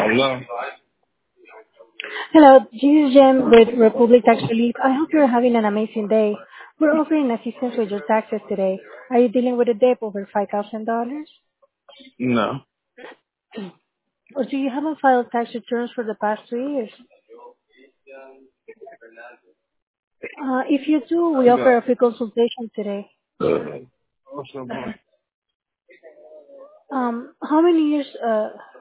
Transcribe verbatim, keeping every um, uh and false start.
Hello. Hello, this is Jem with Republic Tax Relief. I hope you're having an amazing day. We're offering assistance with your taxes today. Are you dealing with a debt over five thousand dollars? No. Or do you haven't filed tax returns for the past two years? Uh, if you do, we offer No. a free consultation today. Uh, what's up, man? Um, how many years uh,